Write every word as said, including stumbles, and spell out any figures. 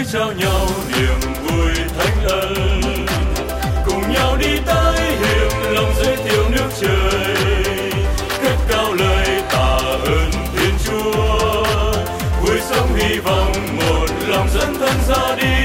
trao nhau niềm vui thánh ân, cùng nhau đi tới hiệp lòng giới thiệu nước trời, cất cao lời tạ ơn Thiên Chúa, vui sống hy vọng một lòng dẫn thân ra đi.